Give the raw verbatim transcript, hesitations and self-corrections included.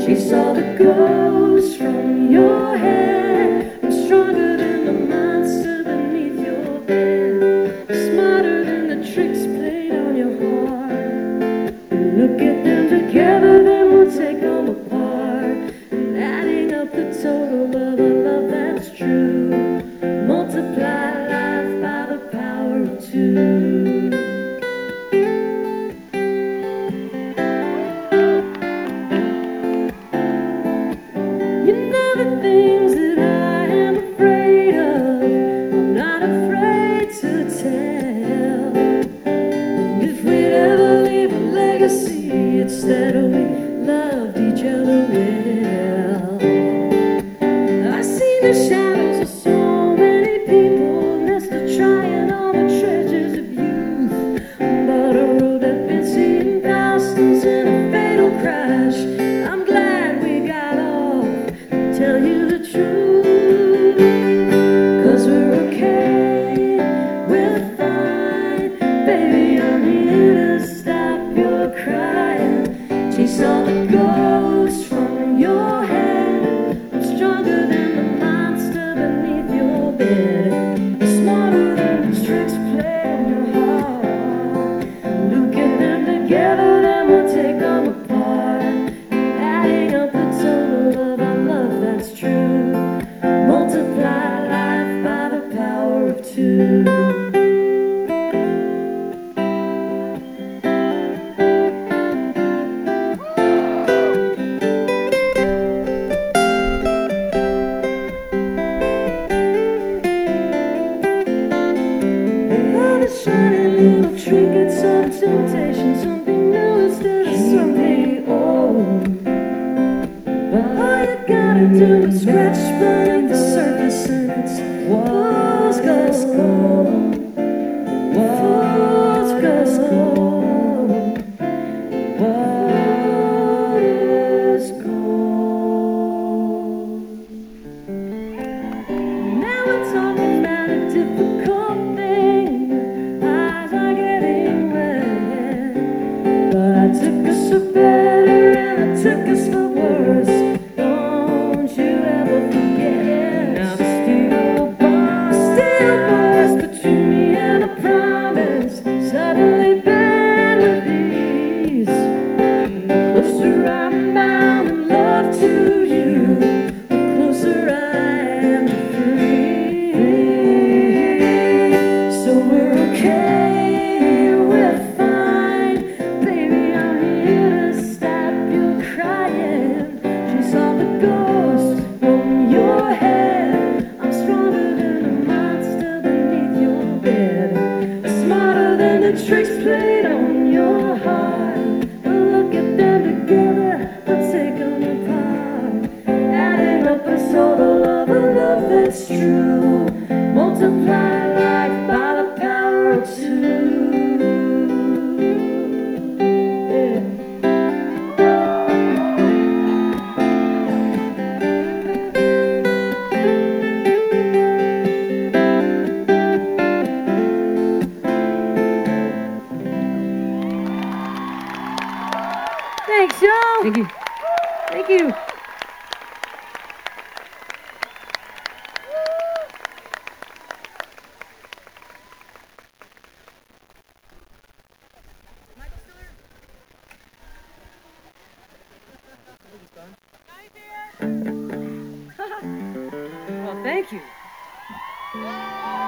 She saw the ghost from your head. I'm stronger than the monster beneath your bed. Smarter than the tricks played on your heart. Look at them together, then we'll take them apart. And adding up the total of a love that's true. Multiply life by the power of two. You know the things that I am afraid of, I'm not afraid to tell. And if we'd ever leave a legacy, it's that we loved each other well. I've seen the shadows of so many people, nested trying all the treasures of youth. But a road that been seeing thousands in a fatal crash. I'm glad we got off, to tell you the truth. Cause we're okay, we're fine. Baby, I'm here to stop your crying. She saw the ghost from your head. I'm stronger than the monster beneath your bed. Smarter than the tricks played on your heart. Look at them together, then we'll take them apart. Adding up the total of our love that's true. Multiply life by the power of two. All the shiny little trinkets of temptation, something new instead of something old. But all you gotta do is scratch beneath the surface and it's walls gold. Walls gold. Walls gold. Now we're talking about a difficult thing. Eyes are getting red. But I took us for better and I took us for worse. Don't you ever forget. Now the steel bar still bursts between me and a promise. Suddenly bad with these. The closer I'm bound in love to you, the closer I am to free. So we're okay, we're fine. Baby, I'm here to stop you crying. She saw the ghost from your head. I'm stronger than the monster beneath your bed. Smarter than the tricks played on your heart. Look at them together, I'll take them apart. Adding up a total of a love that's true. Multiply life by the power of two. Yeah. Thanks, y'all. Thank you. Thank you. Well, thank you.